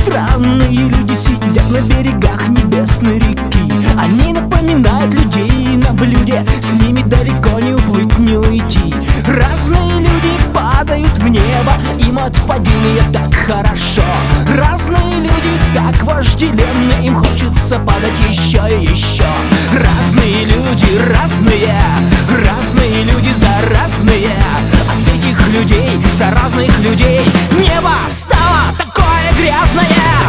Странные люди сидят на берегах небесной реки. Они напоминают людей на блюде, с ними далеко не уплыть, не уйти. Разные люди падают в небо, им от падения так хорошо. Разные люди так вожделенны, им хочется падать еще и еще. Разные люди, разные люди заразные. От этих людей, заразных людей, небо стало такое грязное.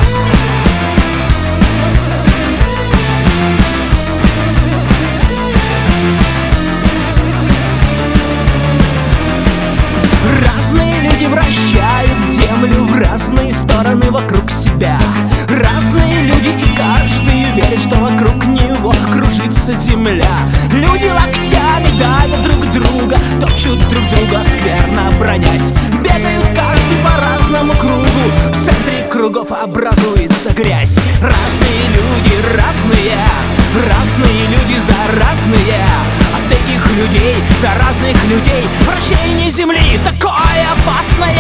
Разные люди вращают землю в разные стороны вокруг себя. Разные люди, и каждый верит, что вокруг него кружится земля. Люди локтями давят друг друга, топчут друг друга, скверно бронясь. Бегают каждый по разному кругу, в центре кругов образуется грязь. Разные люди, разные люди заразные. От этих людей, заразных людей, вращение земли такое опасное.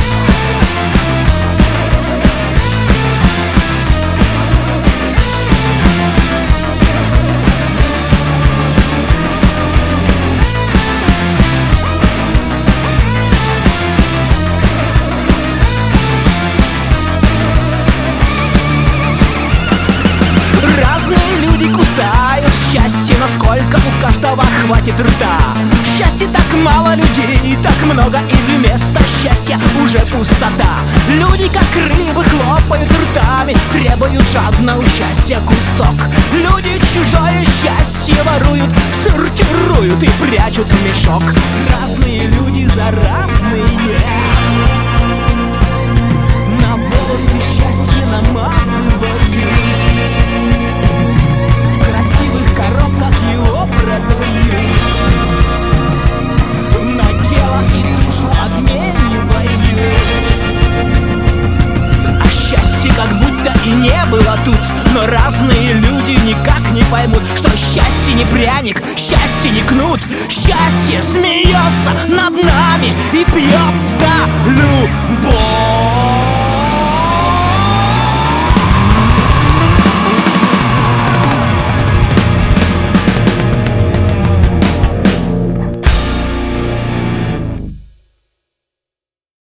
Кусают счастье, насколько у каждого хватит рта. Счастья так мало людей, так много, и вместо счастья уже пустота. Люди как рыбы хлопают ртами, требуют жадно у счастья кусок. Люди чужое счастье воруют, сортируют и прячут в мешок. Разные люди заразные, на волосы счастье намазывают, коробках его продают, на тело и душу обменивают. А счастье как будто и не было тут. Но разные люди никак не поймут, что счастье не пряник, счастье не кнут. Счастье смеется над нами и пьет за любовь.